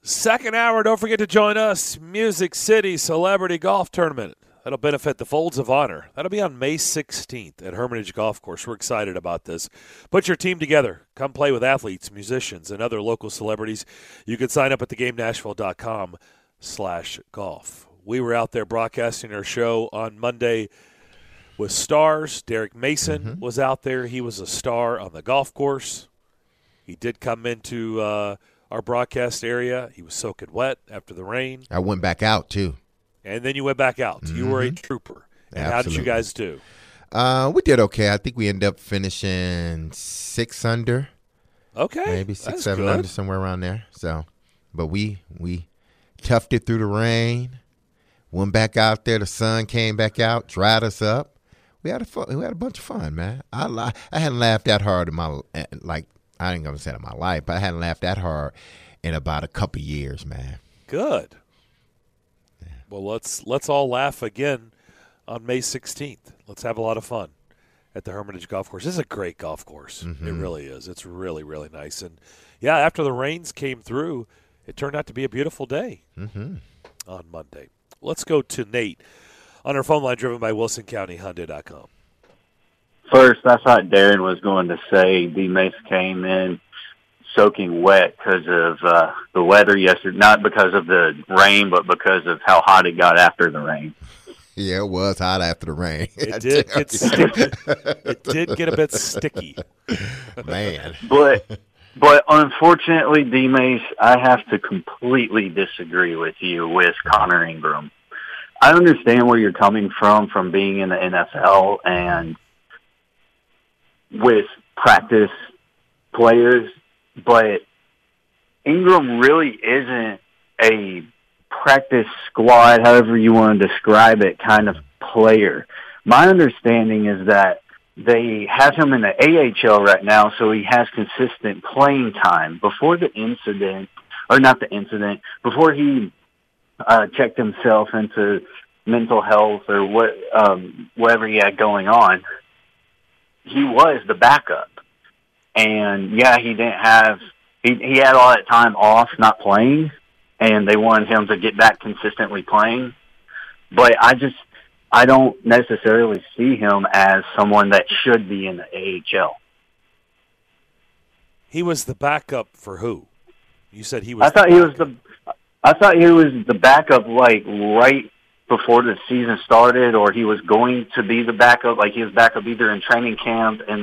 Second hour, don't forget to join us. Music City Celebrity Golf Tournament. That'll benefit the Folds of Honor. That'll be on May 16th at Hermitage Golf Course. We're excited about this. Put your team together. Come play with athletes, musicians, and other local celebrities. You can sign up at theGameNashville.com/golf. We were out there broadcasting our show on Monday with stars. Derek Mason was out there. He was a star on the golf course. He did come into our broadcast area. He was soaking wet after the rain. I went back out, too. And then you went back out. You were a trooper. And how did you guys do? We did okay. I think we ended up finishing 6 under. Okay. Maybe 6, that's 7 good. under, somewhere around there. So, but we toughed it through the rain. Went back out there. The sun came back out, dried us up. We had a bunch of fun, man. I hadn't laughed that hard in my I ain't gonna say in my life, but I hadn't laughed that hard in about a couple years, man. Good. Well, let's all laugh again on May 16th. Let's have a lot of fun at the Hermitage Golf Course. This is a great golf course. It really is. It's really, really nice. And, yeah, after the rains came through, it turned out to be a beautiful day on Monday. Let's go to Nate on our phone line driven by WilsonCountyHyundai.com. First, I thought Darren was going to say D-Mace came in soaking wet because of the weather yesterday, not because of the rain, but because of how hot it got after the rain. Yeah, it was hot after the rain. It did get sticky. It did get a bit sticky. Man. But unfortunately, D-Mace, I have to completely disagree with you with Connor Ingram. I understand where you're coming from being in the NFL and with practice players, but Ingram really isn't a practice squad, however you want to describe it, kind of player. My understanding is that they have him in the AHL right now, so he has consistent playing time. Before the incident, or not the incident, before he checked himself into mental health or whatever he had going on, he was the backup. And, yeah, he didn't have he had all that time off not playing, and they wanted him to get back consistently playing. But I don't necessarily see him as someone that should be in the AHL. He was the backup for who? You said he was. I thought he was the backup, like right before the season started, or he was going to be the backup. Like he was backup either in training camp in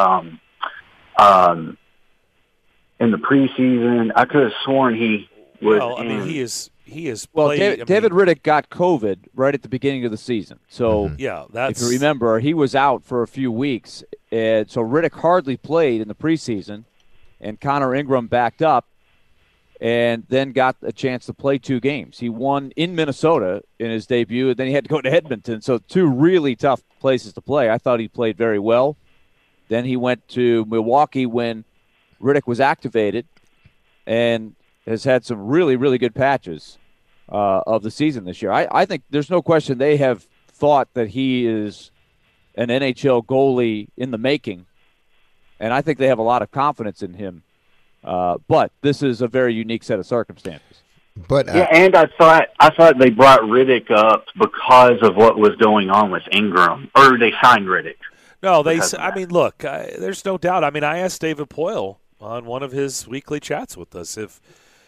the preseason. I could have sworn he was. Well, I mean, he is. Well, played, David Riddick got COVID right at the beginning of the season. So, yeah, if you remember, he was out for a few weeks. And so Riddick hardly played in the preseason, and Connor Ingram backed up and then got a chance to play 2 games. He won in Minnesota in his debut, and then he had to go to Edmonton. So 2 really tough places to play. I thought he played very well. Then he went to Milwaukee when Riddick was activated and has had some really, really good patches of the season this year. I think there's no question they have thought that he is an NHL goalie in the making, and I think they have a lot of confidence in him. But this is a very unique set of circumstances. But yeah, and I thought they brought Riddick up because of what was going on with Ingram, or they signed Riddick. No, I mean, look, there's no doubt. I mean, I asked David Poyle on one of his weekly chats with us if,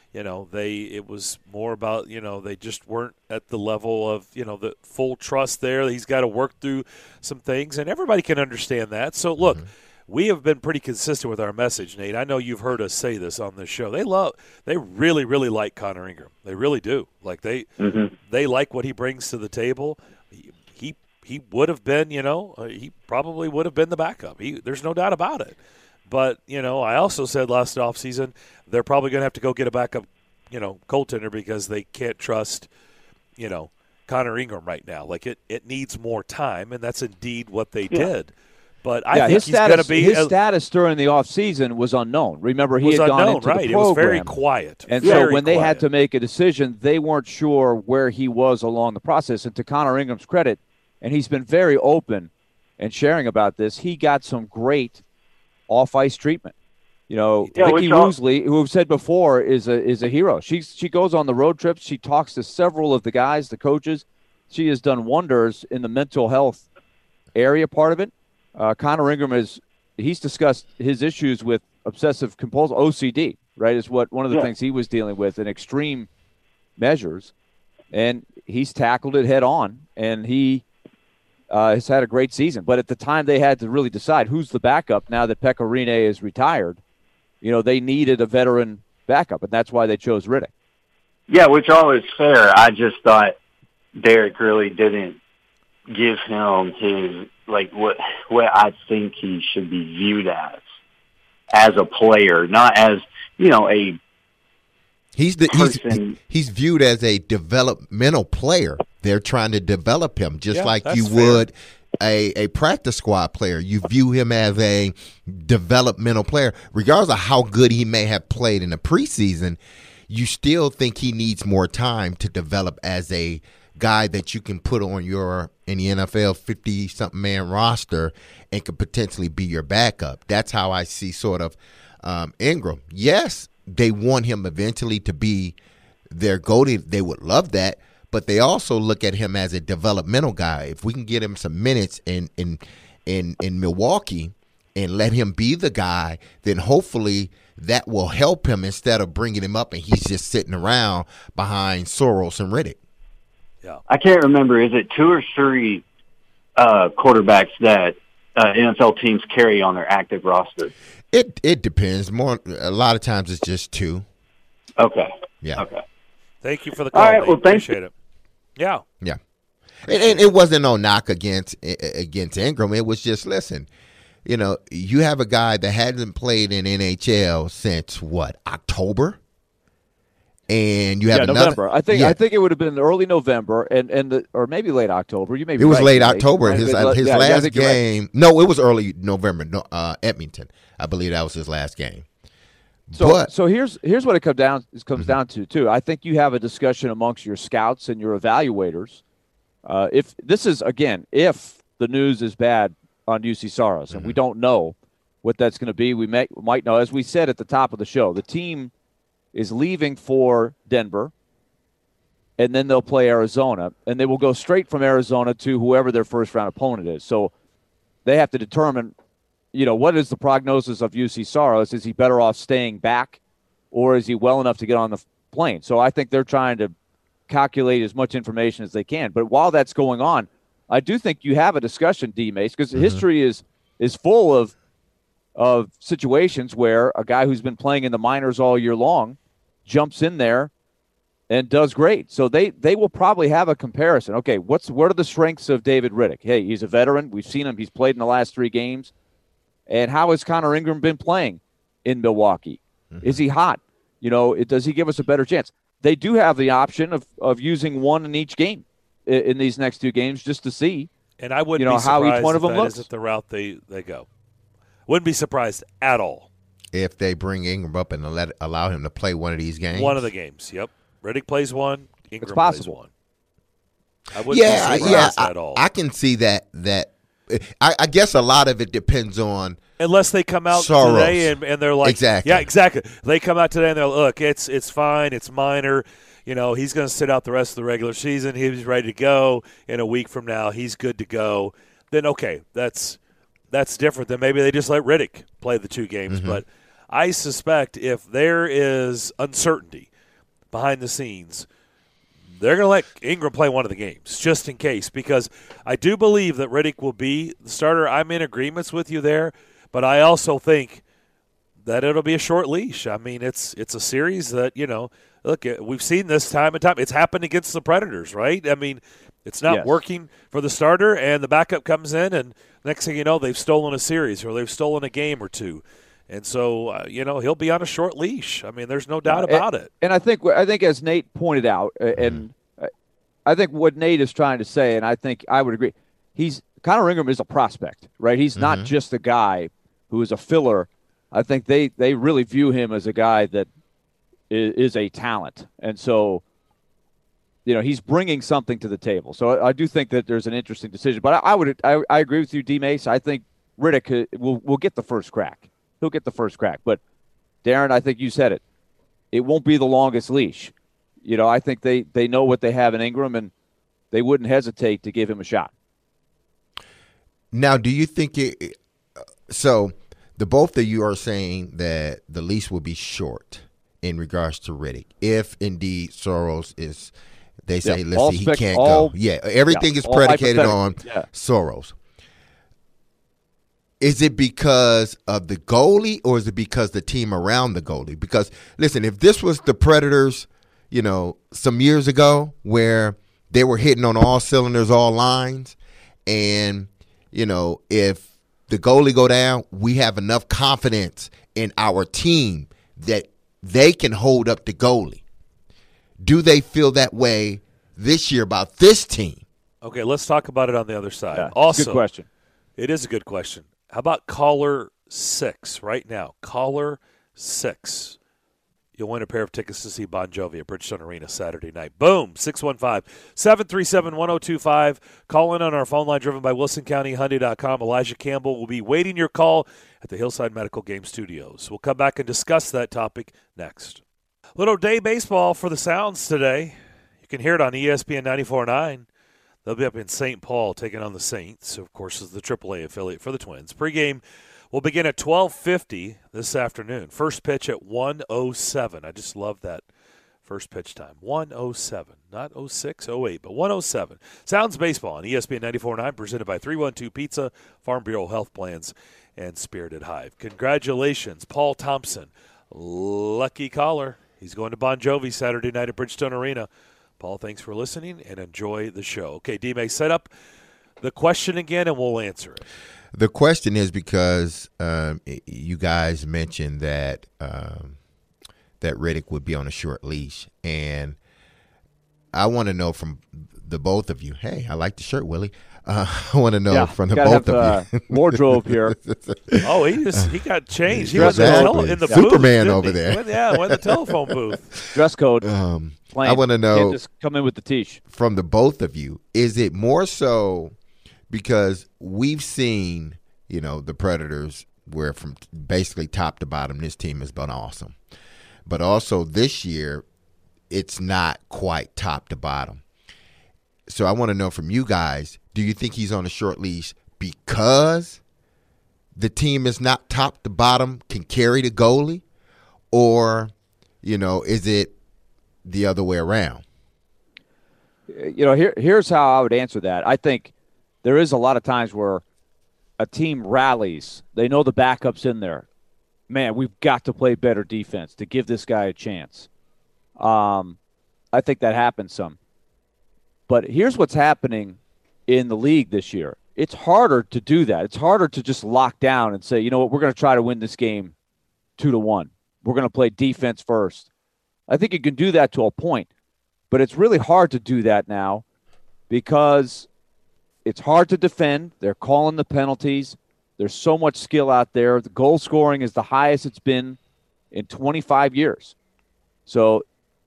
it was more about, they just weren't at the level of, the full trust there. He's got to work through some things, and everybody can understand that. So, look, we have been pretty consistent with our message, Nate. I know you've heard us say this on this show. They really, really like Connor Ingram. They really do. Like, they like what he brings to the table. He would have been, he probably would have been the backup. There's no doubt about it. But, I also said last offseason they're probably going to have to go get a backup, goaltender because they can't trust, Connor Ingram right now. Like, it needs more time, and that's indeed what they did. But I think he's going to be – his status during the offseason was unknown. Remember, he had gone into the program. It was very quiet. And so when they had to make a decision, they weren't sure where he was along the process. And to Connor Ingram's credit, and he's been very open and sharing about this, he got some great off-ice treatment. You know, Yeah, Vicky Woosley, who I've said before, is a hero. She goes on the road trips. She talks to several of the guys, the coaches. She has done wonders in the mental health area part of it. Connor Ingram he's discussed his issues with obsessive compulsive OCD, right? Is one of the things he was dealing with in extreme measures, and he's tackled it head on, and he has had a great season. But at the time they had to really decide who's the backup now that Pekka Rinne is retired. You know, they needed a veteran backup, and that's why they chose Riddick. Yeah, which all is fair. I just thought Derek really didn't give him his, like, what I think he should be viewed as a player, not as, you know, a person. He's viewed as a developmental player. They're trying to develop him just like you would a practice squad player. You view him as a developmental player. Regardless of how good he may have played in the preseason, you still think he needs more time to develop as a guy that you can put on in the NFL 50-something man roster and could potentially be your backup. That's how I see sort of Ingram. Yes, they want him eventually to be their go-to. They would love that, but they also look at him as a developmental guy. If we can get him some minutes in Milwaukee and let him be the guy, then hopefully that will help him instead of bringing him up and he's just sitting around behind Soros and Riddick. Yeah, I can't remember. Is it 2 or 3 quarterbacks that NFL teams carry on their active roster? It depends. A lot of times it's just 2. Okay. Yeah. Okay. Thank you for the call. All right. Well, appreciate it. Yeah. Yeah. And it wasn't no knock against Ingram. It was just, listen, you know, you have a guy that hasn't played in NHL since October? And you have another November. I think it would have been early November or maybe late October. You may be It was right, late October. His last game. Right. No, it was early November. No, Edmonton. I believe that was his last game. So here's what it comes down to too. I think you have a discussion amongst your scouts and your evaluators. If the news is bad on UC Saros, and we don't know what that's going to be, we might know. As we said at the top of the show, the team is leaving for Denver, and then they'll play Arizona, and they will go straight from Arizona to whoever their first-round opponent is. So they have to determine, you know, what is the prognosis of UC Saros? Is he better off staying back, or is he well enough to get on the plane? So I think they're trying to calculate as much information as they can. But while that's going on, I do think you have a discussion, D-Mace, because history is full of situations where a guy who's been playing in the minors all year long jumps in there and does great. So they will probably have a comparison. Okay, what are the strengths of David Riddick? Hey, he's a veteran. We've seen him. He's played in the last 3 games. And how has Connor Ingram been playing in Milwaukee? Is he hot? You know, does he give us a better chance? They do have the option of using one in each game in these next 2 games just to see. And I wouldn't be surprised how each one of them that looks. isn't the route they go. Wouldn't be surprised at all. If they bring Ingram up and allow him to play one of these games. One of the games, yep. Riddick plays one, Ingram it's possible. plays one. I wouldn't be surprised at all. I can see that. I guess a lot of it depends on unless they come out Saros. today and they're like, exactly. Yeah, exactly. They come out today and they're like, look, it's fine, it's minor. You know, he's going to sit out the rest of the regular season. He's ready to go. In a week from now, he's good to go. Then, okay, that's different than maybe they just let Riddick play the 2 games. But I suspect if there is uncertainty behind the scenes, they're going to let Ingram play one of the games just in case, because I do believe that Riddick will be the starter. I'm in agreements with you there, but I also think that it'll be a short leash. I mean, it's a series that, you know, look, we've seen this time and time. It's happened against the Predators, right? I mean, it's not working for the starter, and the backup comes in, and next thing you know, they've stolen a series or they've stolen a game or 2. And so, you know, he'll be on a short leash. I mean, there's no doubt about it. And I think as Nate pointed out, and I think what Nate is trying to say, and I think I would agree, Connor Ingram is a prospect, right? He's not just a guy who is a filler. I think they really view him as a guy that is a talent. And so, you know, he's bringing something to the table. So I do think that there's an interesting decision. But I agree with you, D. Mace. I think Riddick will get the first crack. He'll get the first crack. But Darren, I think you said it. It won't be the longest leash. I think they know what they have in Ingram, and they wouldn't hesitate to give him a shot. Now, do you think so the both of you are saying that the leash will be short in regards to Riddick if indeed Soros is, they say, let's see, he can't go. Yeah, everything is predicated on Soros. Is it because of the goalie or is it because the team around the goalie? Because, listen, if this was the Predators, some years ago where they were hitting on all cylinders, all lines, and, if the goalie go down, we have enough confidence in our team that they can hold up the goalie. Do they feel that way this year about this team? Okay, let's talk about it on the other side. Yeah, also, good question. It is a good question. How about caller 6 right now? Caller 6. You'll win a pair of tickets to see Bon Jovi at Bridgestone Arena Saturday night. Boom, 615-737-1025. Call in on our phone line driven by WilsonCountyHyundai.com. Elijah Campbell will be waiting your call at the Hillside Medical Game Studios. We'll come back and discuss that topic next. Little day baseball for the Sounds today. You can hear it on ESPN 94.9. They'll be up in St. Paul taking on the Saints. Of course, is the AAA affiliate for the Twins. Pregame will begin at 12:50 this afternoon. First pitch at 1:07. I just love that first pitch time. 1:07. Not 06, 08, but 1:07. Sounds baseball on ESPN 94.9, presented by 312 Pizza, Farm Bureau Health Plans, and Spirited Hive. Congratulations, Paul Thompson. Lucky caller. He's going to Bon Jovi Saturday night at Bridgestone Arena. Paul, thanks for listening, and enjoy the show. Okay, D-May, set up the question again, and we'll answer it. The question is because you guys mentioned that that Riddick would be on a short leash, and I want to know from the both of you. Hey, I like the shirt, Willie. I want to know from the both of you. Wardrobe here. Oh, he got changed. He was in the Superman booth, over there. Went in the telephone booth. Dress code. I want to know. Can't just come in with the tish. From the both of you, is it more so because we've seen, the Predators where from basically top to bottom, this team has been awesome. But also this year, it's not quite top to bottom. So I want to know from you guys, do you think he's on a short leash because the team is not top to bottom, can carry the goalie? Or, is it the other way around? Here's how I would answer that. I think there is a lot of times where a team rallies. They know the backup's in there. Man, we've got to play better defense to give this guy a chance. I think that happens some. But here's what's happening in the league this year. It's harder to do that. It's harder to just lock down and say, you know what, we're going to try to win this game 2-1. We're going to play defense first. I think you can do that to a point. But it's really hard to do that now because it's hard to defend. They're calling the penalties. There's so much skill out there. The goal scoring is the highest it's been in 25 years. So,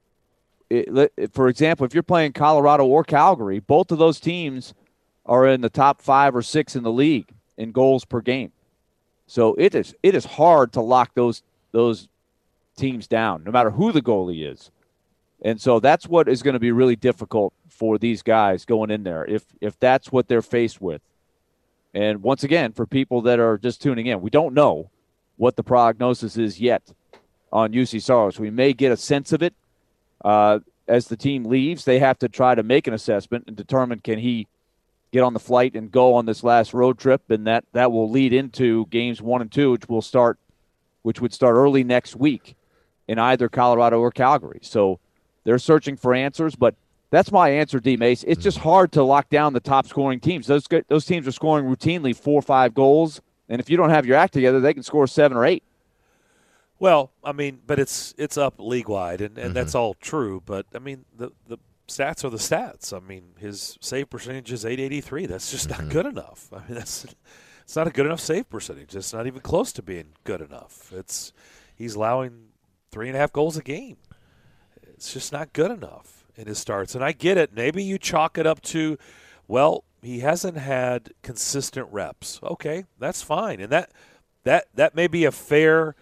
for example, if you're playing Colorado or Calgary, both of those teams are in the top 5 or 6 in the league in goals per game. So it is hard to lock those teams down, no matter who the goalie is. And so that's what is going to be really difficult for these guys going in there, if that's what they're faced with. And once again, for people that are just tuning in, we don't know what the prognosis is yet on UC Soros. We may get a sense of it. As the team leaves, they have to try to make an assessment and determine, can he get on the flight and go on this last road trip, and that will lead into games 1 and 2, which would start early next week in either Colorado or Calgary. So they're searching for answers, but that's my answer, D. Mace. It's just hard to lock down the top scoring teams. Those teams are scoring routinely 4 or 5 goals, and if you don't have your act together, they can score 7 or 8. Well, I mean, but it's up league-wide, and that's all true. But, I mean, the stats are the stats. I mean, his save percentage is .883. That's just not good enough. I mean, it's not a good enough save percentage. It's not even close to being good enough. He's allowing 3.5 goals a game. It's just not good enough in his starts. And I get it. Maybe you chalk it up to, well, he hasn't had consistent reps. Okay, that's fine. And that may be a fair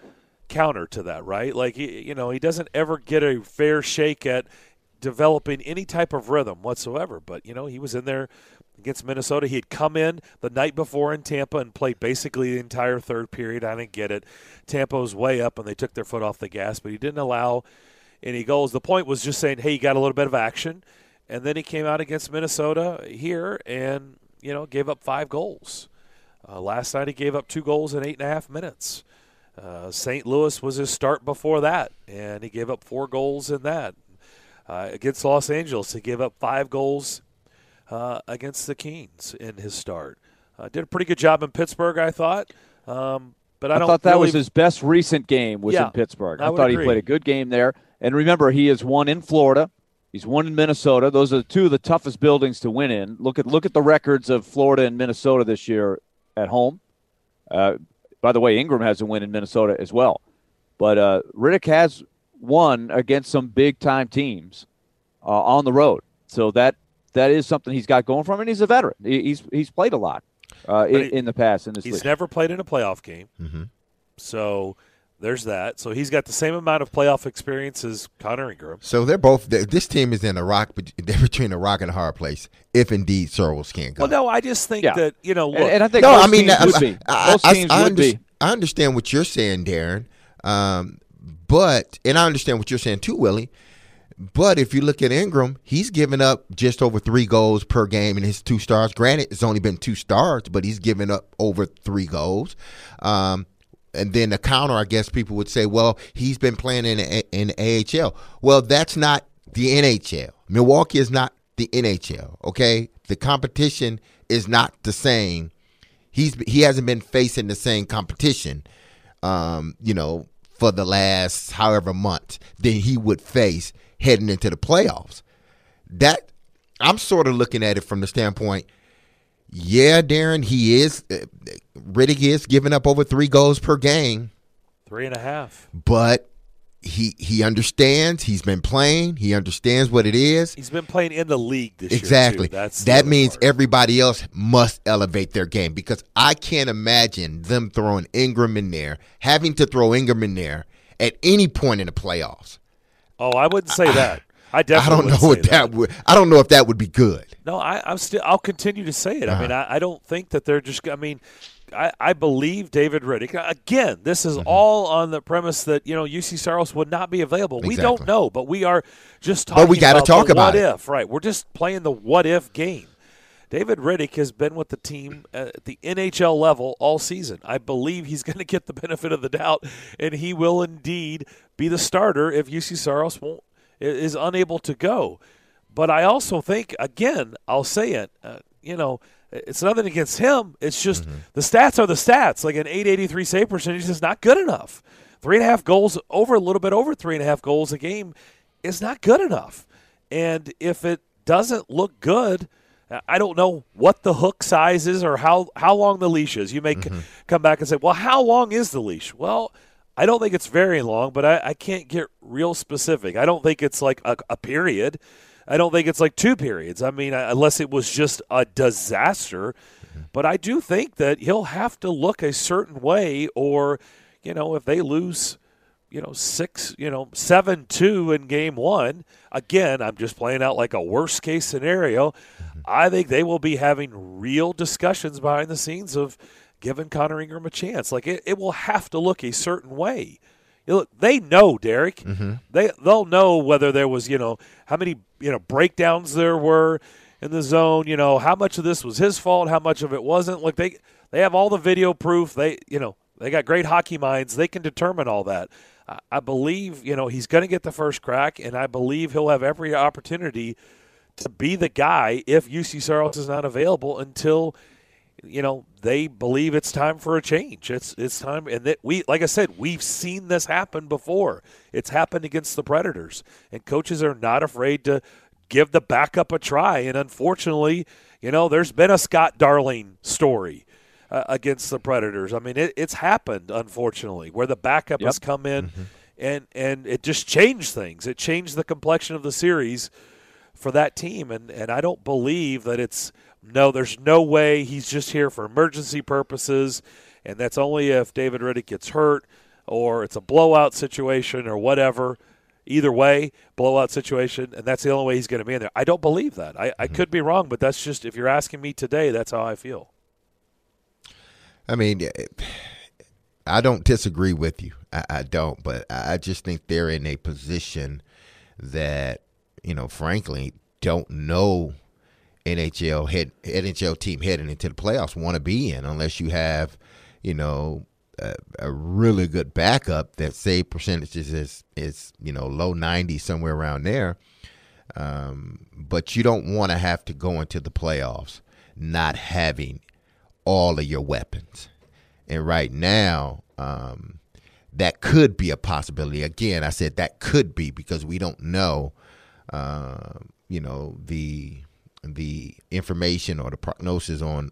counter to that, right? Like, he doesn't ever get a fair shake at developing any type of rhythm whatsoever. But, he was in there against Minnesota. He had come in the night before in Tampa and played basically the entire third period. I didn't get it. Tampa was way up and they took their foot off the gas, but he didn't allow any goals. The point was just saying, hey, you got a little bit of action. And then he came out against Minnesota here and, gave up 5 goals. Last night he gave up 2 goals in 8.5 minutes. St. Louis was his start before that, and he gave up 4 goals in that. Against Los Angeles, he gave up 5 goals against the Kings in his start. Did a pretty good job in Pittsburgh, I thought. But I thought that was his best recent game was in Pittsburgh. I thought he played a good game there. And remember, he has won in Florida. He's won in Minnesota. Those are 2 of the toughest buildings to win in. Look at the records of Florida and Minnesota this year at home. By the way, Ingram has a win in Minnesota as well. But Rittich has won against some big-time teams on the road. So that is something he's got going for him, and he's a veteran. He's played a lot in the past in this league. He's never played in a playoff game. Mm-hmm. So there's that. So he's got the same amount of playoff experience as Connor Ingram. So they're both. This team is in they're between a rock and a hard place. If indeed Searles can't go. Well, no, I just think that look. And I think most teams would be. I understand what you're saying, Darren. But I understand what you're saying too, Willie. But if you look at Ingram, he's given up just over 3 goals per game in his 2 starts. Granted, it's only been 2 starts, but he's given up over 3 goals. And then the counter, I guess people would say, well, he's been playing in the AHL. Well, that's not the NHL. Milwaukee is not the NHL, okay? The competition is not the same. He hasn't been facing the same competition, for the last however months than he would face heading into the playoffs. That I'm sort of looking at it from the standpoint, yeah, Darren, Rittich is giving up over 3 goals per game. 3.5. But he understands. He's been playing. He understands what it is. He's been playing in the league this year. Exactly. That means part. Everybody else must elevate their game, because I can't imagine them throwing Ingram in there, having to throw Ingram in there at any point in the playoffs. Oh, I wouldn't say that. I don't know what that would. I don't know if that would be good. No, I'll continue to say it. I mean, I don't think that they're just. I mean, I believe David Rittich. Again, this is all on the premise that UC Saros would not be available. Exactly. We don't know, but we are just talking. But we got to talk about what if, right? We're just playing the what if game. David Rittich has been with the team at the NHL level all season. I believe he's going to get the benefit of the doubt, and he will indeed be the starter if UC Saros is unable to go. But I also think, again, I'll say it, it's nothing against him. It's just the stats are the stats. Like an .883 save percentage is not good enough. 3.5 goals, a little bit over 3.5 goals a game is not good enough. And if it doesn't look good, I don't know what the hook size is or how long the leash is. You may come back and say, well, how long is the leash? Well, I don't think it's very long, but I can't get real specific. I don't think it's like a period. I don't think it's like 2 periods. I mean, unless it was just a disaster. But I do think that he'll have to look a certain way, or, if they lose, 7-2 in game 1, again, I'm just playing out like a worst-case scenario. I think they will be having real discussions behind the scenes of giving Connor Ingram a chance. Like, it will have to look a certain way. Look, they know, Derek. They'll know whether there was, how many, breakdowns there were in the zone. How much of this was his fault, how much of it wasn't. Like they have all the video proof. They got great hockey minds. They can determine all that. I believe, he's going to get the first crack, and I believe he'll have every opportunity to be the guy if UC Saros is not available until they believe it's time for a change. It's time, and that like I said, we've seen this happen before. It's happened against the Predators, and coaches are not afraid to give the backup a try. And unfortunately, there's been a Scott Darling story against the Predators. I mean, it's happened, unfortunately, where the backup has come in, and it just changed things. It changed the complexion of the series for that team, and I don't believe that there's no way he's just here for emergency purposes, and that's only if David Rittich gets hurt. or it's a blowout situation or whatever. Either way, blowout situation, and that's the only way he's going to be in there. I don't believe that. I could be wrong, but that's just, if you're asking me today, that's how I feel. I mean, I don't disagree with you. I don't, but I just think they're in a position that, frankly, don't know NHL team heading into the playoffs want to be in unless you have, a really good backup that save percentages is low 90s, somewhere around there. But you don't want to have to go into the playoffs not having all of your weapons. And right now, that could be a possibility. Again, I said that could be because we don't know, the information or the prognosis on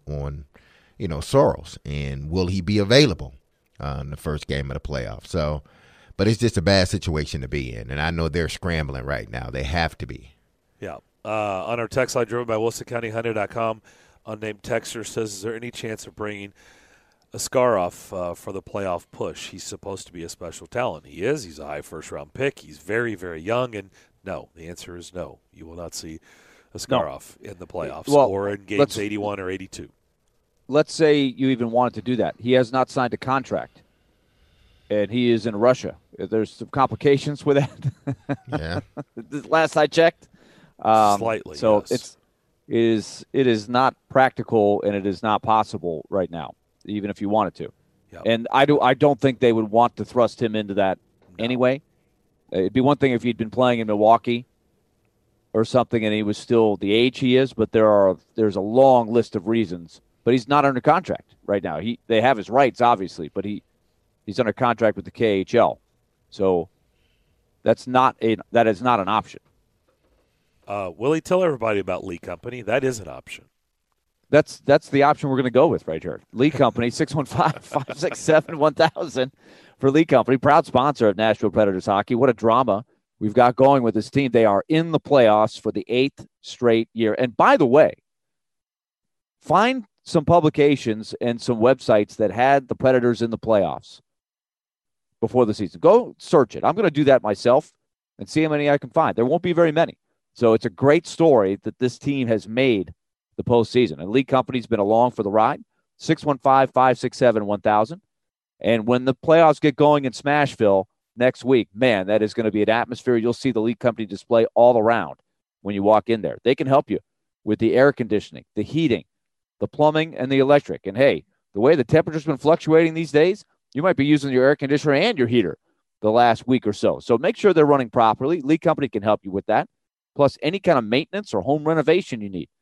Soros, and will he be available in the first game of the playoffs? So, but it's just a bad situation to be in, and I know they're scrambling right now. They have to be. Yeah. On our text line driven by WilsonCountyHunter.com, unnamed texter says, is there any chance of bringing Askarov for the playoff push? He's supposed to be a special talent. He is. He's a high first-round pick. He's very, very young, and no. The answer is no. You will not see Askarov in the playoffs or in games 81 or 82. Let's say you even wanted to do that. He has not signed a contract, and he is in Russia. There's some complications with that. Yeah. Last I checked. Slightly, so yes. it is not practical, and it is not possible right now, even if you wanted to. Yep. And I don't think they would want to thrust him into that anyway. It'd be one thing if he'd been playing in Milwaukee or something and he was still the age he is, but there's a long list of reasons. But he's not under contract right now. They have his rights, obviously, but he's under contract with the KHL. So that is not an option. Willie, tell everybody about Lee Company. That is an option. That's the option we're going to go with right here. Lee Company, 615-567-1000 for Lee Company, proud sponsor of Nashville Predators hockey. What a drama we've got going with this team. They are in the playoffs for the 8th straight year. And by the way, find some publications and some websites that had the Predators in the playoffs before the season. Go search it. I'm going to do that myself and see how many I can find. There won't be very many. So it's a great story that this team has made the postseason. And Lee Company's been along for the ride. 615-567-1000. And when the playoffs get going in Smashville next week, man, that is going to be an atmosphere. You'll see the Lee Company display all around when you walk in there. They can help you with the air conditioning, the heating, the plumbing, and the electric. And, hey, the way the temperature's been fluctuating these days, you might be using your air conditioner and your heater the last week or so. So make sure they're running properly. Lee Company can help you with that, plus any kind of maintenance or home renovation you need.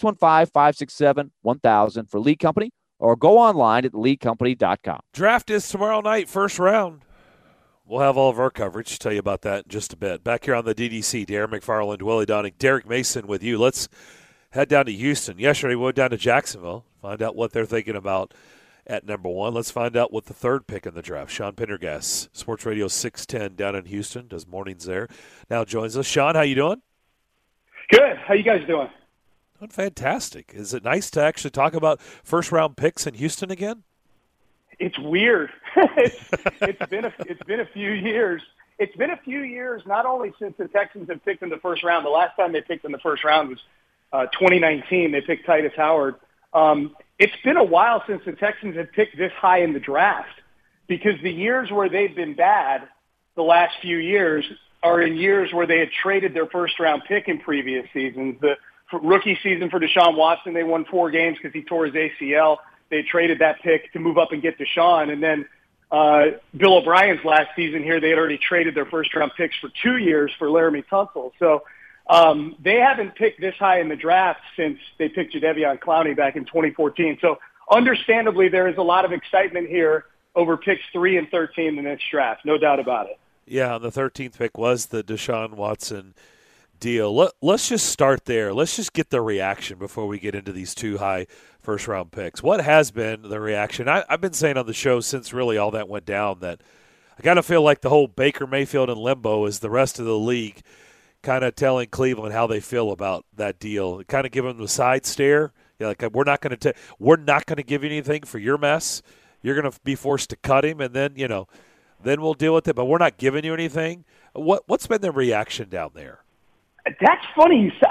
615-567-1000 for Lee Company, or go online at leecompany.com. Draft is tomorrow night, first round. We'll have all of our coverage to tell you about that in just a bit. Back here on the DDC, Darren McFarland, Willie Donning, Derek Mason with you. Let's head down to Houston. Yesterday we went down to Jacksonville, find out what they're thinking about at number 1. Let's find out what the third pick in the draft. Sean Pendergast, Sports Radio 610 down in Houston, does mornings there. Now joins us. Sean, how you doing? Good. How you guys doing? Doing fantastic. Is it nice to actually talk about first-round picks in Houston again? It's weird. It's been a few years. It's been a few years, not only since the Texans have picked in the first round. The last time they picked in the first round was 2019. They picked Titus Howard. It's been a while since the Texans have picked this high in the draft, because the years where they've been bad, the last few years, are in years where they had traded their first-round pick in previous seasons. The rookie season for Deshaun Watson, they won 4 games because he tore his ACL. They traded that pick to move up and get Deshaun. And then Bill O'Brien's last season here, they had already traded their first-round picks for 2 years for Laramie Tunsil. So they haven't picked this high in the draft since they picked Jadeveon Clowney back in 2014. So understandably, there is a lot of excitement here over picks 3 and 13 in this draft, no doubt about it. Yeah, the 13th pick was the Deshaun Watson deal. Let's just start there. Let's just get the reaction before we get into these 2 high first-round picks. What has been the reaction? I've been saying on the show since really all that went down that I kind of feel like the whole Baker Mayfield in limbo is the rest of the league kind of telling Cleveland how they feel about that deal. Kind of giving them the side stare. Like, we're not going to give you anything for your mess. You're going to be forced to cut him, and then, then we'll deal with it. But we're not giving you anything. What's been the reaction down there? That's funny. You said,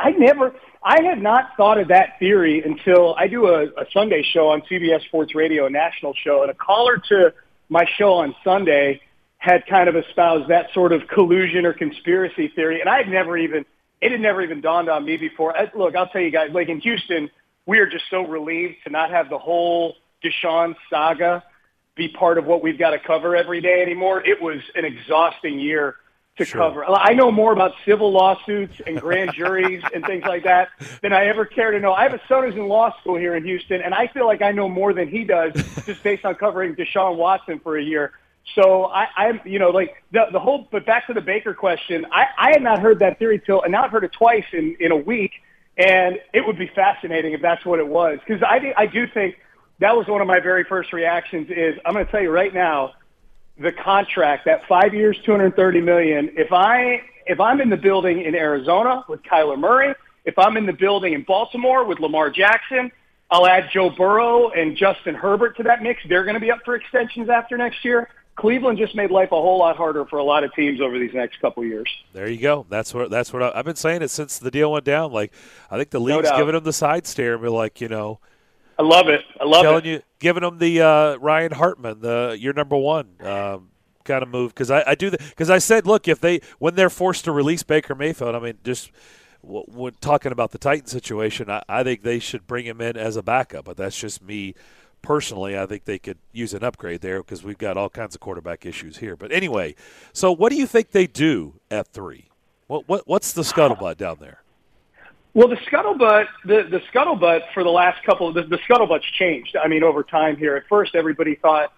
I had not thought of that theory until I do a Sunday show on CBS Sports Radio, a national show, and a caller to my show on Sunday had kind of espoused that sort of collusion or conspiracy theory, and it had never even dawned on me before. Look, I'll tell you guys, like in Houston, we are just so relieved to not have the whole Deshaun saga be part of what we've got to cover every day anymore. It was an exhausting year to cover. I know more about civil lawsuits and grand juries and things like that than I ever care to know. I have a son who's in law school here in Houston, and I feel like I know more than he does just based on covering Deshaun Watson for a year. So I'm, like the whole, but back to the Baker question, I had not heard that theory and now I've heard it twice in a week, and it would be fascinating if that's what it was. Because I do think that was one of my very first reactions is, I'm going to tell you right now, the contract, that 5 years, $230 million. If I'm in the building in Arizona with Kyler Murray, if I'm in the building in Baltimore with Lamar Jackson, I'll add Joe Burrow and Justin Herbert to that mix. They're going to be up for extensions after next year. Cleveland just made life a whole lot harder for a lot of teams over these next couple of years. There you go. That's what I've been saying it since the deal went down. Like, I think the league's giving them the side stare and be like, I love it. Giving them the Ryan Hartman, your number one kind of move. Because I do because I said, look, when they're forced to release Baker Mayfield, I mean, just when talking about the Titans situation, I think they should bring him in as a backup. But that's just me personally. I think they could use an upgrade there because we've got all kinds of quarterback issues here. But anyway, so what do you think they do at 3? What's the scuttlebutt down there? Well, the scuttlebutt for the last couple the scuttlebutt's changed. I mean, over time here. At first, everybody thought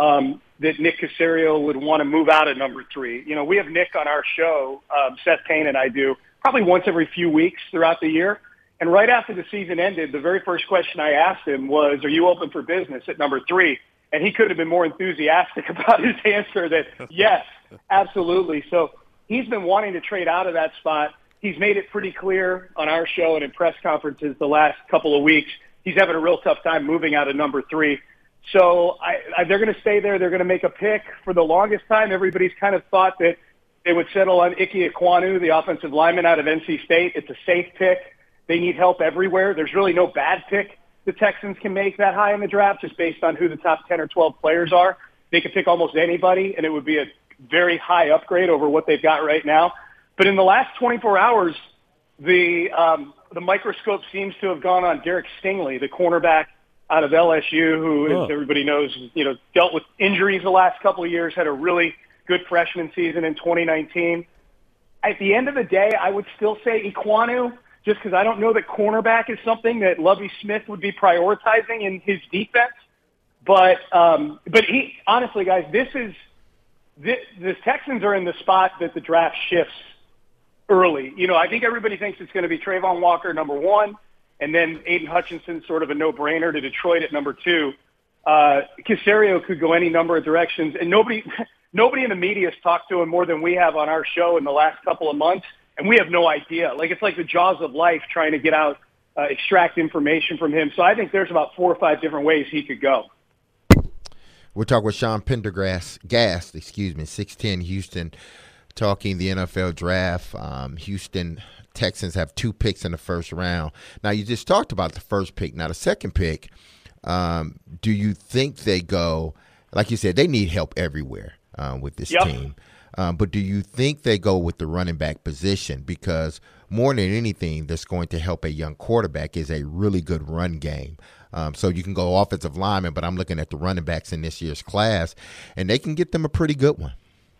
that Nick Caserio would want to move out of number 3. We have Nick on our show, Seth Payne and I do, probably once every few weeks throughout the year. And right after the season ended, the very first question I asked him was, are you open for business at number 3? And he couldn't have been more enthusiastic about his answer that, yes, absolutely. So he's been wanting to trade out of that spot. He's made it pretty clear on our show and in press conferences the last couple of weeks. He's having a real tough time moving out of number 3. So they're going to stay there. They're going to make a pick. For the longest time, everybody's kind of thought that they would settle on Ike Ekwonu, the offensive lineman out of NC State. It's a safe pick. They need help everywhere. There's really no bad pick the Texans can make that high in the draft just based on who the top 10 or 12 players are. They could pick almost anybody, and it would be a very high upgrade over what they've got right now. But in the last 24 hours, the microscope seems to have gone on Derek Stingley, the cornerback out of LSU, who, as everybody knows, dealt with injuries the last couple of years, had a really good freshman season in 2019. At the end of the day, I would still say Ekwonu, just because I don't know that cornerback is something that Lovie Smith would be prioritizing in his defense. But he, honestly, guys, the Texans are in the spot that the draft shifts early. I think everybody thinks it's going to be Trayvon Walker, number 1, and then Aiden Hutchinson, sort of a no-brainer to Detroit at number 2. Caserio could go any number of directions, and nobody in the media has talked to him more than we have on our show in the last couple of months. And we have no idea. It's like the jaws of life trying to get out, extract information from him. So I think there's about 4 or 5 different ways he could go. We're talking with Sean Pendergast, 610 Houston, talking the NFL draft. Houston Texans have 2 picks in the first round. Now, you just talked about the first pick. Now, the second pick, do you think they go, like you said, they need help everywhere with this team. But do you think they go with the running back position? Because more than anything that's going to help a young quarterback is a really good run game. So you can go offensive lineman, but I'm looking at the running backs in this year's class, and they can get them a pretty good one.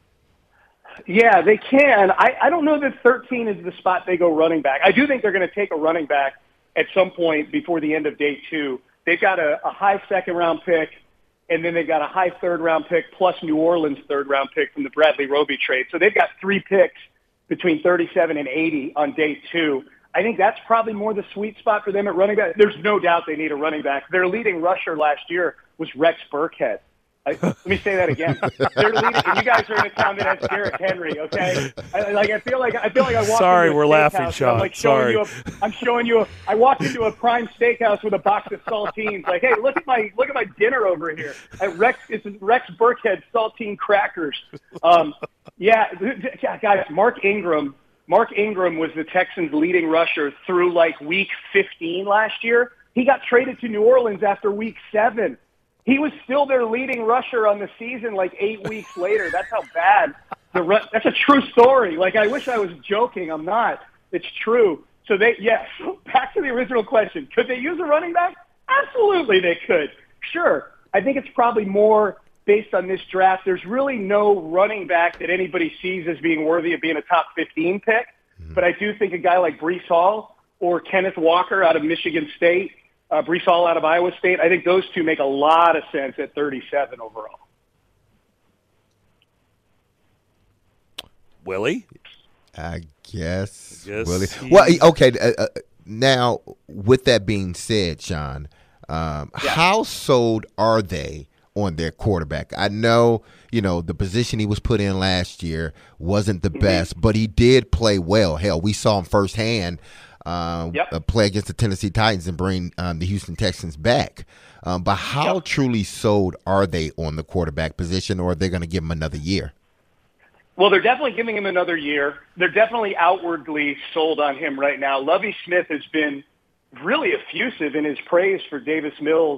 Yeah, they can. I don't know that 13 is the spot they go running back. I do think they're going to take a running back at some point before the end of day 2. They've got a high second-round pick, and then they've got a high third-round pick plus New Orleans third-round pick from the Bradley Roby trade. So they've got 3 picks between 37 and 80 on day 2. I think that's probably more the sweet spot for them at running back. There's no doubt they need a running back. Their leading rusher last year was Rex Burkhead. Let me say that again. They're leading, and you guys are in a town that has Derrick Henry. Okay, I feel like I walked. Sorry, into a we're laughing, Sean. I'm like Sorry. I'm showing you. I walked into a prime steakhouse with a box of saltines. Like, hey, look at my dinner over here. It's Rex Burkhead saltine crackers. Yeah, guys. Mark Ingram was the Texans' leading rusher through like week 15 last year. He got traded to New Orleans after week 7. He was still their leading rusher on the season like 8 weeks later. That's how bad that's a true story. Like, I wish I was joking. I'm not. It's true. So yes, back to the original question. Could they use a running back? Absolutely they could. Sure. I think it's probably more based on this draft. There's really no running back that anybody sees as being worthy of being a top 15 pick. But I do think a guy like Breece Hall or Kenneth Walker out of Michigan State, Breece Hall out of Iowa State, I think those two make a lot of sense at 37 overall. Willie? I guess. Willie. Well, okay. Now, with that being said, Sean, how sold are they on their quarterback? I know, the position he was put in last year wasn't the best, but he did play well. Hell, we saw him firsthand play against the Tennessee Titans and bring the Houston Texans back. But how truly sold are they on the quarterback position, or are they going to give him another year? Well, they're definitely giving him another year. They're definitely outwardly sold on him right now. Lovie Smith has been really effusive in his praise for Davis Mills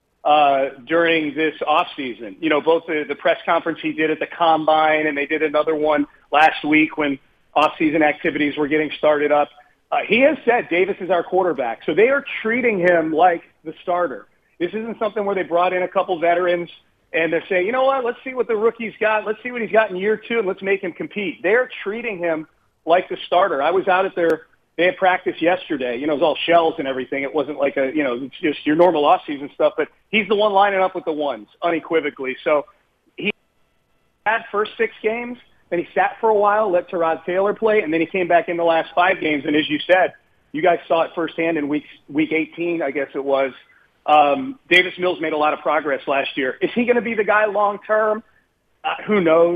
during this offseason. Both the press conference he did at the Combine, and they did another one last week when offseason activities were getting started up. He has said Davis is our quarterback. So they are treating him like the starter. This isn't something where they brought in a couple veterans and they're saying, you know what, let's see what the rookie's got. Let's see what he's got in year 2, and let's make him compete. They're treating him like the starter. I was out at they had practice yesterday. It was all shells and everything. It wasn't like it's just your normal offseason stuff, but he's the one lining up with the ones unequivocally. So he had first 6 games, then he sat for a while, let Tyrod Taylor play, and then he came back in the last 5 games. And as you said, you guys saw it firsthand in week 18, I guess it was. Davis Mills made a lot of progress last year. Is he going to be the guy long term? Who knows?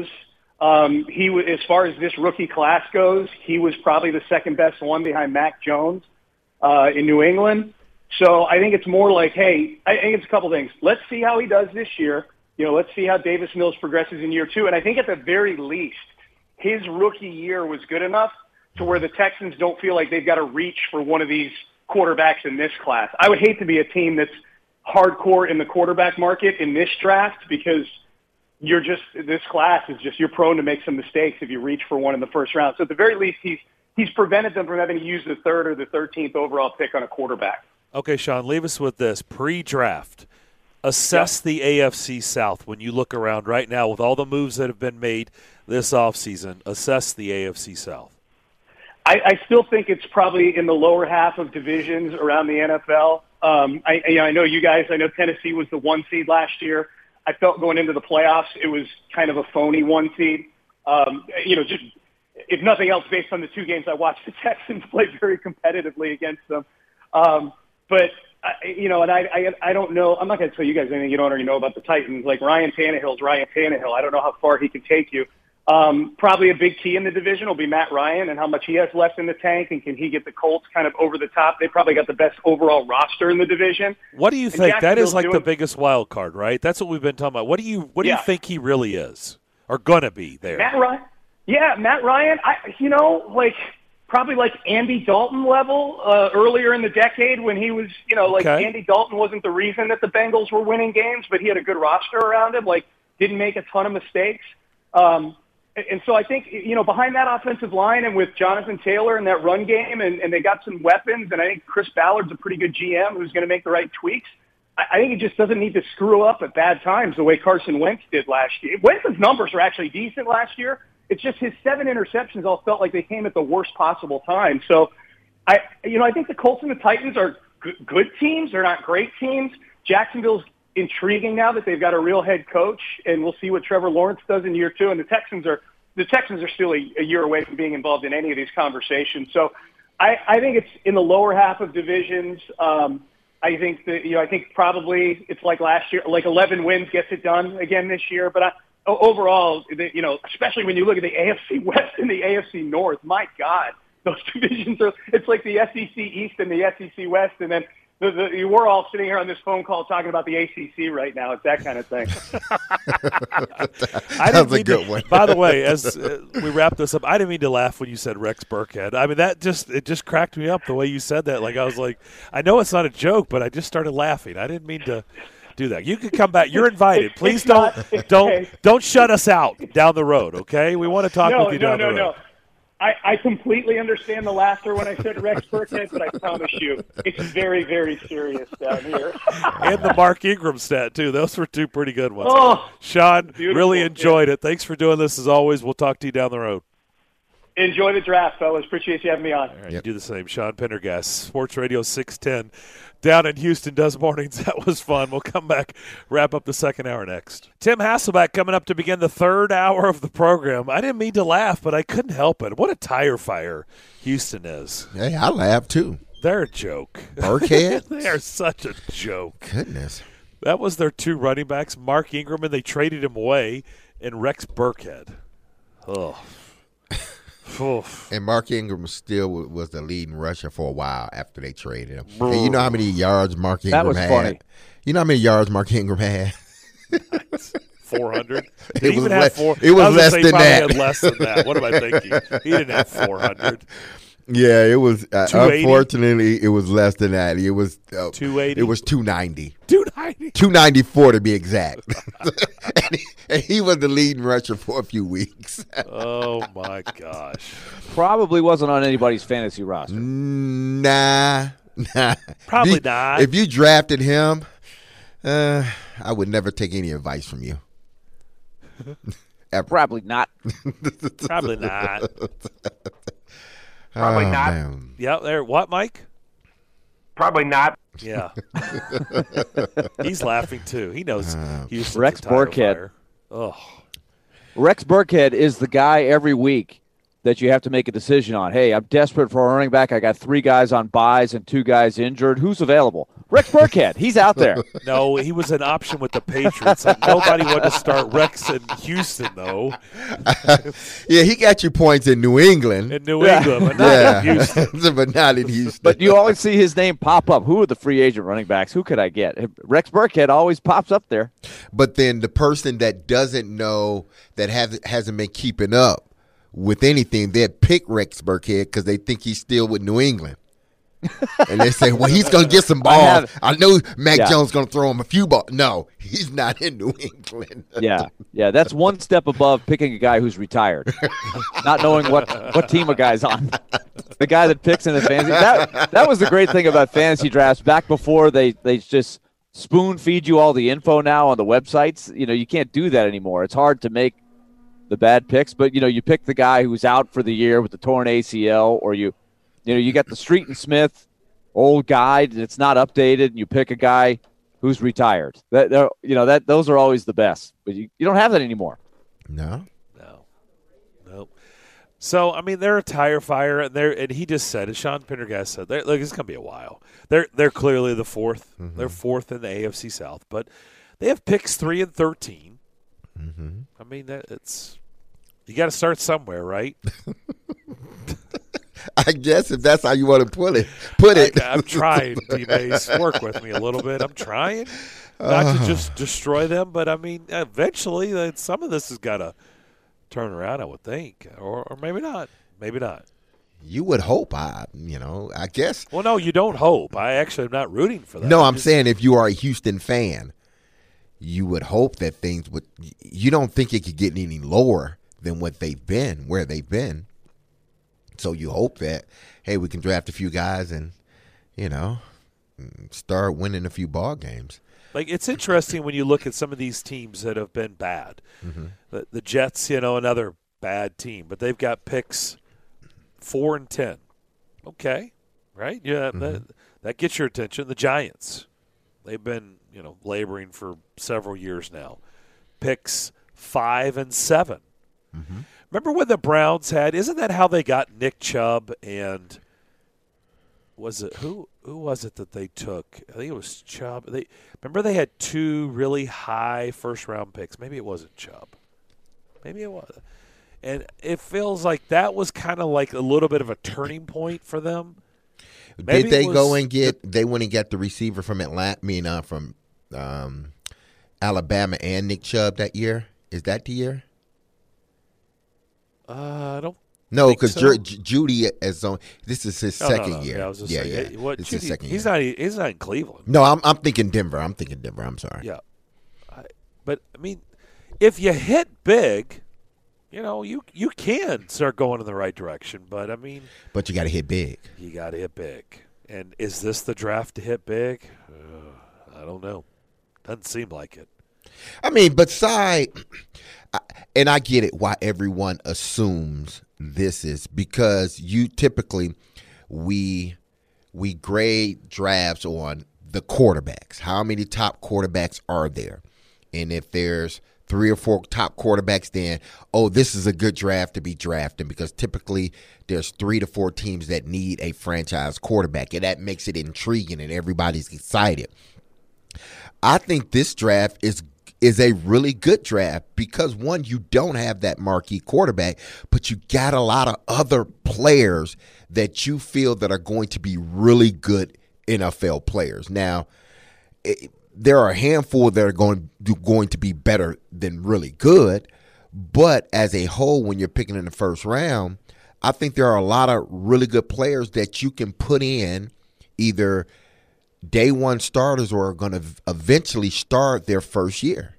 As far as this rookie class goes, he was probably the second best one behind Mac Jones in New England. So I think it's more like, hey, I think it's a couple things. Let's see how he does this year. Let's see how Davis Mills progresses in year 2. And I think at the very least, his rookie year was good enough to where the Texans don't feel like they've got to reach for one of these quarterbacks in this class. I would hate to be a team that's hardcore in the quarterback market in this draft because this class is just, you're prone to make some mistakes if you reach for one in the first round. So at the very least, he's prevented them from having to use the 3rd or the 13th overall pick on a quarterback. Okay, Sean, leave us with this. Pre-draft, assess the AFC South when you look around right now with all the moves that have been made this offseason. Assess the AFC South. I still think it's probably in the lower half of divisions around the NFL. I know you guys. I know Tennessee was the 1 seed last year. I felt going into the playoffs it was kind of a phony 1 seed. Just if nothing else, based on the 2 games I watched, the Texans play very competitively against them. But I don't know. I'm not going to tell you guys anything you don't already know about the Titans. Like Ryan Tannehill's Ryan Tannehill. I don't know how far he can take you. Probably a big key in the division will be Matt Ryan and how much he has left in the tank, and can he get the Colts kind of over the top. They probably got the best overall roster in the division. What do you think? That is like the biggest wild card, right? That's what we've been talking about. What do you think he really is or gonna be there? Matt Ryan. Yeah, Matt Ryan. Probably like Andy Dalton level earlier in the decade when he was, Andy Dalton wasn't the reason that the Bengals were winning games, but he had a good roster around him. Didn't make a ton of mistakes. And so I think, behind that offensive line and with Jonathan Taylor and that run game, and they got some weapons, and I think Chris Ballard's a pretty good GM who's going to make the right tweaks. I think he just doesn't need to screw up at bad times the way Carson Wentz did last year. Wentz's numbers are actually decent last year. It's just his 7 interceptions all felt like they came at the worst possible time. So I think the Colts and the Titans are good teams. They're not great teams. Jacksonville's intriguing now that they've got a real head coach, and we'll see what Trevor Lawrence does in year 2. And the Texans are still a year away from being involved in any of these conversations. So I think it's in the lower half of divisions. I think that, I think probably it's like last year, like 11 wins gets it done again this year. But overall, especially when you look at the AFC West and the AFC North, my God, those divisions it's like the SEC East and the SEC West. And then we're all sitting here on this phone call talking about the ACC right now. It's that kind of thing. That's a good one. By the way, as we wrap this up, I didn't mean to laugh when you said Rex Burkhead. I mean, it just cracked me up the way you said that. Like, I was like, I know it's not a joke, but I just started laughing. I didn't mean to do that. You can come back. You're invited. Please don't shut us out down the road, okay? We want to talk with you down the road. No. I completely understand the laughter when I said Rex Burkhead, but I promise you, it's very, very serious down here. And the Mark Ingram stat, too. Those were two pretty good ones. Oh, Sean, beautiful. Really enjoyed it. Thanks for doing this as always. We'll talk to you down the road. Enjoy the draft, fellas. Appreciate you having me on. All right, You do the same. Sean Pendergast, Sports Radio 610. Down in Houston does mornings. That was fun. We'll come back, wrap up the second hour next. Tim Hasselbeck coming up to begin the third hour of the program. I didn't mean to laugh, but I couldn't help it. What a tire fire Houston is. Hey, I laughed too. They're a joke. Burkhead? They are such a joke. Goodness. That was their two running backs, Mark Ingram, and they traded him away, and Rex Burkhead. Oh. And Mark Ingram still was the leading rusher for a while after they traded him. And you know how many yards Mark Ingram had? That was funny. You know how many yards Mark Ingram had? 400. It was less than that. Had less than that. What am I thinking? He didn't have 400. Yeah, it was. Unfortunately, it was less than that. It was 280. It was 290. 290. 294 to be exact. and he was the leading rusher for a few weeks. Oh my gosh! Probably wasn't on anybody's fantasy roster. Nah. Probably not. If you drafted him, I would never take any advice from you. Ever. Probably not. Probably not. Probably not. Man. Yeah, there. What, Mike? Probably not. Yeah. He's laughing too. He knows Houston's Rex a tire Burkhead. fire. Oh. Rex Burkhead is the guy every week that you have to make a decision on. Hey, I'm desperate for a running back. I got 3 guys on buys and 2 guys injured. Who's available? Rex Burkhead. He's out there. No, he was an option with the Patriots. Like, nobody wanted to start Rex in Houston, though. Yeah, he got you points in New England. In New England, but not in Houston. But not in Houston. But you always see his name pop up. Who are the free agent running backs? Who could I get? Rex Burkhead always pops up there. But then the person that doesn't know, that hasn't been keeping up with anything, they'd pick Rex Burkhead because they think he's still with New England. And they say, well, he's going to get some balls. I know Mac Jones is going to throw him a few balls. No, he's not in New England. Yeah, that's one step above picking a guy who's retired, not knowing what team a guy's on. The guy that picks in the fantasy. That was the great thing about fantasy drafts back before they just spoon feed you all the info now on the websites. You can't do that anymore. It's hard to make the bad picks, but you pick the guy who's out for the year with the torn ACL, or you got the Street and Smith old guide that's not updated, and you pick a guy who's retired. Those are always the best, but you don't have that anymore. No. Nope. So I mean, they're a tire fire, and he just said, as Sean Pendergast said, look, it's gonna be a while. They're clearly the fourth. Mm-hmm. They're fourth in the AFC South, but they have picks 3 and 13. Mm-hmm. I mean, you got to start somewhere, right? I guess if that's how you want to put it. I'm trying, D-Mace. Work with me a little bit. I'm trying not to just destroy them, but I mean, eventually some of this has got to turn around, I would think, or maybe not. Maybe not. You would hope, I guess. Well, no, you don't hope. I actually am not rooting for that. No, I'm saying if you are a Houston fan, you would hope that things would – you don't think it could get any lower than what they've been, where they've been. So you hope that, hey, we can draft a few guys and, start winning a few ball games. Like, it's interesting when you look at some of these teams that have been bad. Mm-hmm. The Jets, another bad team, but they've got picks 4 and 10. Okay, right? Yeah, mm-hmm. that gets your attention. The Giants, they've been, laboring for several years now. Picks 5 and 7. Mm-hmm. Remember when the Browns isn't that how they got Nick Chubb and was it who was it that they took? I think it was Chubb. Remember they had 2 really high first-round picks. Maybe it wasn't Chubb. Maybe it was. And it feels like that was kind of like a little bit of a turning point for them. Maybe Did they go and get? They went and got the receiver from Atlanta. From Alabama and Nick Chubb that year. Is that the year? I don't. No, because so. Judy is on. This is his second year. Yeah, I was just saying, what, It's Judy, his second he's year. He's not in Cleveland. No, I'm thinking Denver. I'm sorry. Yeah, but I mean, if you hit big, you can start going in the right direction. But I mean, But you got to hit big. you got to hit big. And is this the draft to hit big? I don't know. Doesn't seem like it. I mean, and I get it why everyone assumes this is because you typically we grade drafts on the quarterbacks. How many top quarterbacks are there? And if there's 3 or 4 top quarterbacks, then, this is a good draft to be drafting because typically there's 3 to 4 teams that need a franchise quarterback, and that makes it intriguing and everybody's excited. I think this draft is a really good draft because, one, you don't have that marquee quarterback, but you got a lot of other players that you feel that are going to be really good NFL players. Now, there are a handful that are going to be better than really good, but as a whole, when you're picking in the first round, I think there are a lot of really good players that you can put in either day one starters or are going to eventually start their first year.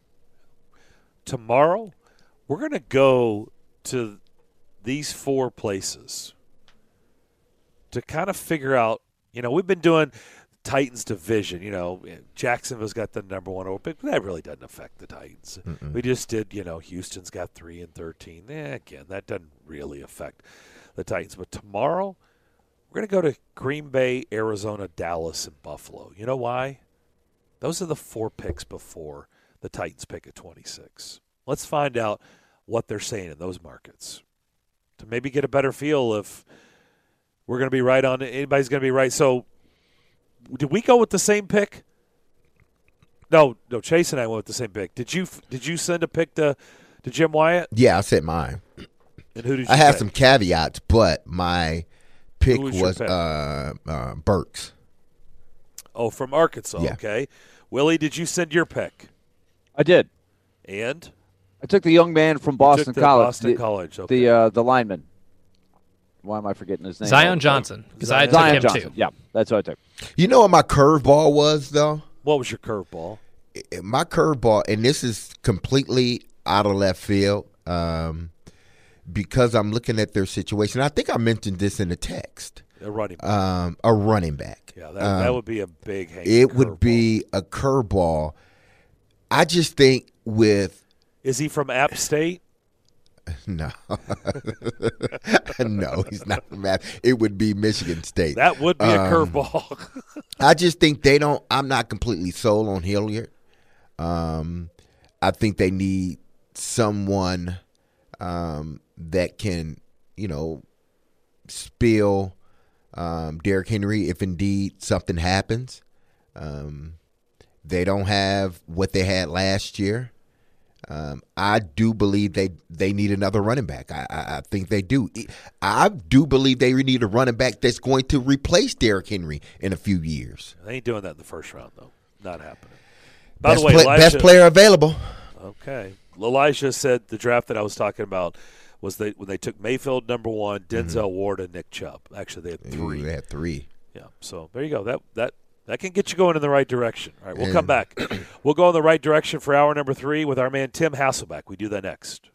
Tomorrow, we're going to go to these 4 places to kind of figure out, we've been doing Titans division. Jacksonville's got the number 1 overpick, but that really doesn't affect the Titans. Mm-mm. We just did, Houston's got 3 and 13. Again, that doesn't really affect the Titans. But tomorrow, we're going to go to Green Bay, Arizona, Dallas, and Buffalo. You know why? Those are the 4 picks before the Titans pick at 26. Let's find out what they're saying in those markets to maybe get a better feel if we're going to be right on it. Anybody's going to be right. So, did we go with the same pick? No. Chase and I went with the same pick. Did you send a pick to Jim Wyatt? Yeah, I said mine. And who did you? I have say? some caveats, but my pick was pick? Burks. Oh, from Arkansas. Yeah. Okay. Willie, did you send your pick? I did. And I took the young man from Boston College. Boston College. Okay. The lineman. Why am I forgetting his name? Zion Johnson. Because I took Zion him Johnson. too. Yeah, that's what I took. You know what my curveball was, though? What was your curveball? My curveball, and this is completely out of left field, because I'm looking at their situation. I think I mentioned this in the text. A running back. A running back. Yeah, that would be a big hanging It would curveball. be a curveball. I just think with Is he from App State? no, no, he's not from Math. It would be Michigan State. That would be a curveball. I just think they don't. I'm not completely sold on Hilliard. I think they need someone that can, spill Derrick Henry if indeed something happens. They don't have what they had last year. I do believe they need another running back. I think they do. I do believe they need a running back that's going to replace Derrick Henry in a few years. They ain't doing that in the first round, though. Not happening. By the way, Best player available. Okay. Elijah said the draft that I was talking about was when they took Mayfield #1, Denzel Ward, and Nick Chubb. Actually, they had 3. They had 3. Yeah. So there you go. That can get you going in the right direction. All right, we'll come back. We'll go in the right direction for hour number 3 with our man Tim Hasselbeck. We do that next.